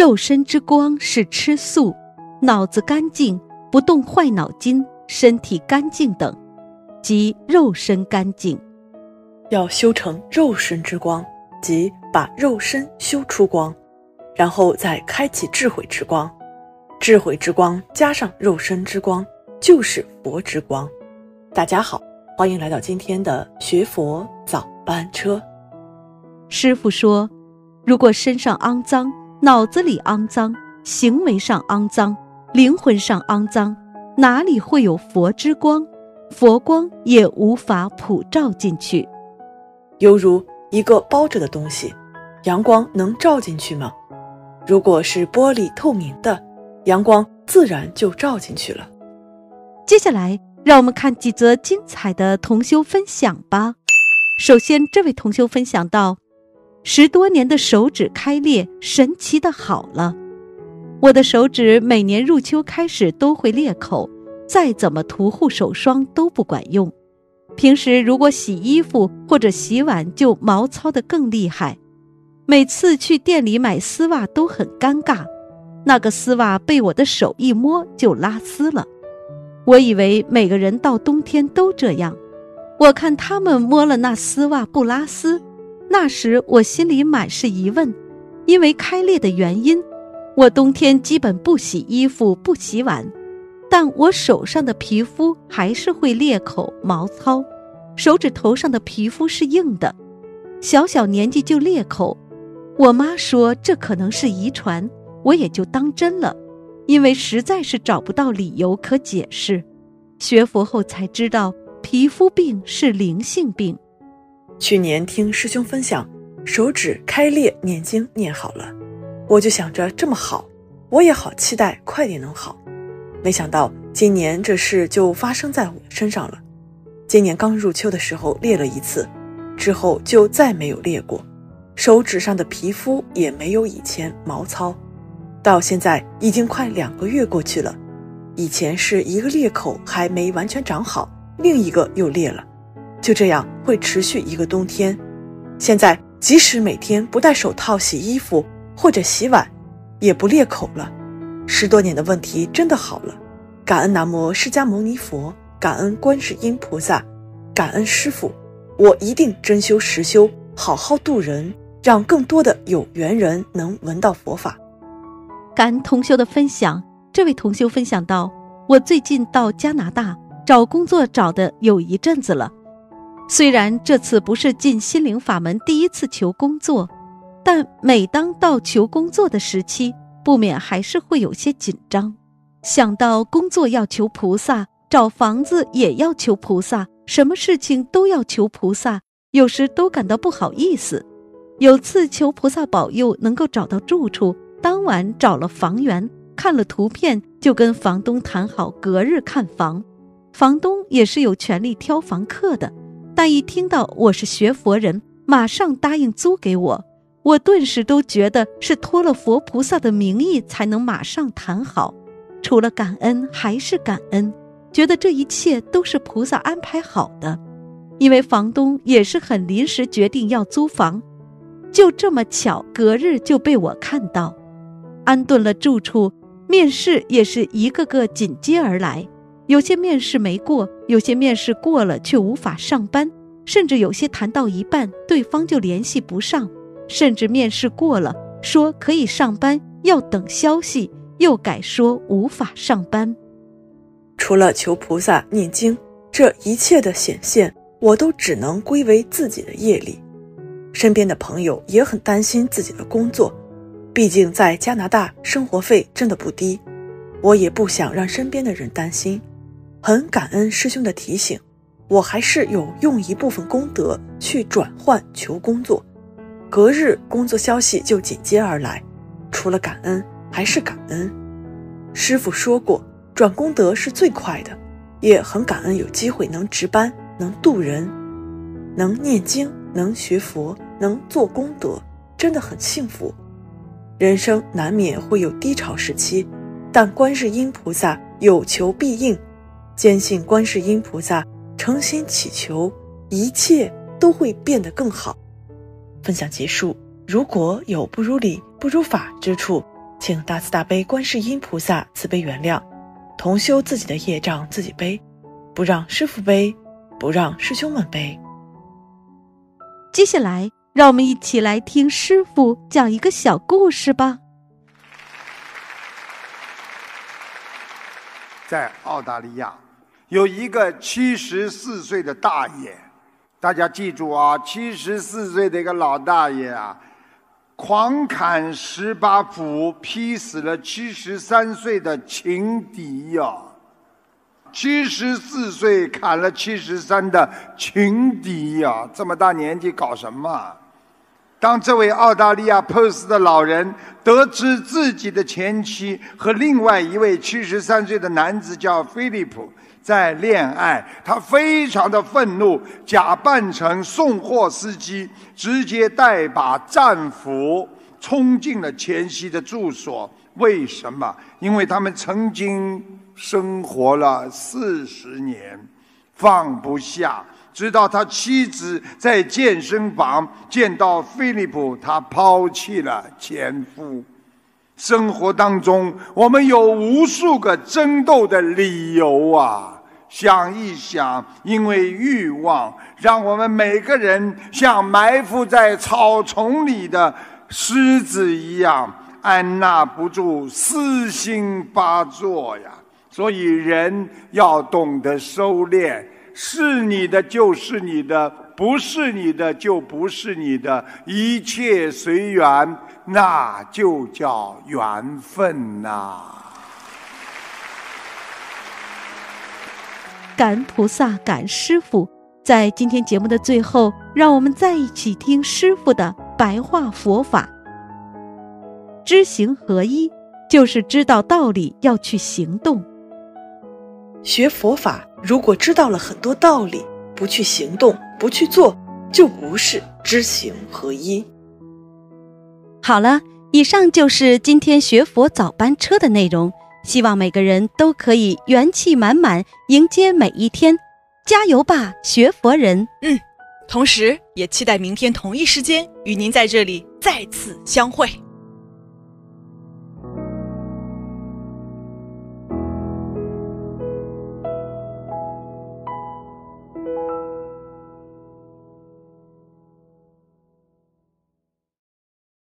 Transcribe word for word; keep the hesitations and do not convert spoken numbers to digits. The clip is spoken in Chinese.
肉身之光是吃素，脑子干净，不动坏脑筋，身体干净等，即肉身干净。 要修成肉身之光，即把肉身修出光，然后再开启智慧之光。智慧之光加上肉身之光，就是佛之光。大家好，欢迎来到今天的学佛早班车。 师父说，如果身上肮脏，脑子里肮脏，行为上肮脏，灵魂上肮脏，哪里会有佛之光？佛光也无法普照进去。 犹如一个包着的东西，阳光能照进去吗？如果是玻璃透明的，阳光自然就照进去了。 接下来让我们看几则精彩的同修分享吧。首先，这位同修分享到，十多年的手指开裂神奇的好了。我的手指每年入秋开始都会裂口，再怎么涂护手霜都不管用。平时如果洗衣服或者洗碗就毛糙得更厉害。每次去店里买丝袜都很尴尬，那个丝袜被我的手一摸就拉丝了。我以为每个人到冬天都这样，我看他们摸了那丝袜不拉丝，那时我心里满是疑问，因为开裂的原因，我冬天基本不洗衣服不洗碗，但我手上的皮肤还是会裂口毛糙，手指头上的皮肤是硬的，小小年纪就裂口。我妈说这可能是遗传，我也就当真了，因为实在是找不到理由可解释。学佛后才知道皮肤病是灵性病。 去年听师兄分享手指开裂念经念好了，我就想着这么好，我也好期待快点能好。没想到今年这事就发生在我身上了。今年刚入秋的时候裂了一次，之后就再没有裂过，手指上的皮肤也没有以前毛糙。到现在已经快两个月过去了，以前是一个裂口还没完全长好，另一个又裂了，就这样会持续一个冬天。现在即使每天不戴手套洗衣服或者洗碗，也不裂口了。十多年的问题真的好了，感恩南无释迦牟尼佛，感恩观世音菩萨，感恩师父，我一定真修实修，好好度人，让更多的有缘人能闻到佛法。 感恩同修的分享。这位同修分享到，我最近到加拿大找工作找的有一阵子了，虽然这次不是进心灵法门第一次求工作，但每当到求工作的时期，不免还是会有些紧张。想到工作要求菩萨，找房子也要求菩萨，什么事情都要求菩萨，有时都感到不好意思。有次求菩萨保佑能够找到住处，当晚找了房源，看了图片，就跟房东谈好隔日看房。房东也是有权利挑房客的，但一听到我是学佛人，马上答应租给我。我顿时都觉得是托了佛菩萨的名义才能马上谈好，除了感恩还是感恩，觉得这一切都是菩萨安排好的。因为房东也是很临时决定要租房，就这么巧隔日就被我看到。安顿了住处，面试也是一个个紧接而来，有些面试没过，有些面试过了却无法上班，甚至有些谈到一半对方就联系不上，甚至面试过了说可以上班，要等消息，又改说无法上班。 除了求菩萨念经，这一切的显现我都只能归为自己的业力。身边的朋友也很担心自己的工作，毕竟在加拿大生活费真的不低，我也不想让身边的人担心。很感恩师兄的提醒，我还是有用一部分功德去转换求工作。隔日工作消息就紧接而来，除了感恩还是感恩。师父说过，转功德是最快的，也很感恩有机会能值班，能度人，能念经，能学佛，能做功德，真的很幸福。人生难免会有低潮时期，但观世音菩萨有求必应，坚信观世音菩萨，诚心祈求，一切都会变得更好。分享结束，如果有不如理不如法之处， 请大慈大悲观世音菩萨慈悲原谅，同修自己的业障自己背，不让师父背，不让师兄们背。 接下来让我们一起来听师父讲一个小故事吧。 在澳大利亚有一个七十四岁的大爷，大家记住啊，七十四岁的一个老大爷啊，狂砍十八斧，劈死了七十三岁的情敌呀、啊！七十四岁砍了七十三的情敌呀、啊！这么大年纪搞什么？当这位澳大利亚 P E R T 的老人得知自己的前妻和另外一位七十三岁的男子叫菲利普在恋爱，他非常的愤怒，假扮成送货司机，直接带把战斧冲进了前妻的住所。为什么？因为他们曾经生活了四十年，放不下。直到他妻子在健身房见到菲利普，他抛弃了前夫。生活当中，我们有无数个争斗的理由啊！想一想，因为欲望，让我们每个人像埋伏在草丛里的狮子一样，按捺不住私心发作呀。所以人要懂得收敛。是你的就是你的，不是你的就不是你的，一切随缘，那就叫缘分呐、啊。 感恩菩萨，感恩师父。在今天节目的最后，让我们再一起听师父的白话佛法。知行合一，就是知道道理要去行动。 学佛法，如果知道了很多道理，不去行动，不去做，就不是知行合一。 好了，以上就是今天学佛早班车的内容，希望每个人都可以元气满满迎接每一天，加油吧，学佛人！ 嗯，同时也期待明天同一时间与您在这里再次相会。